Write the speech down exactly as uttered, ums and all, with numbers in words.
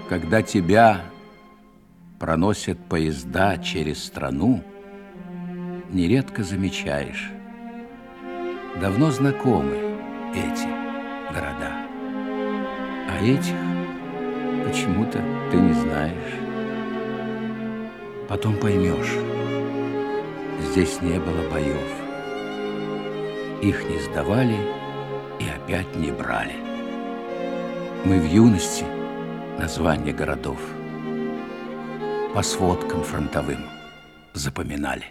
Когда тебя проносят поезда через страну, нередко замечаешь, давно знакомы эти города, а этих почему-то ты не знаешь. Потом поймешь, здесь не было боев, их не сдавали и опять не брали. Мы в юности названия городов по сводкам фронтовым запоминали.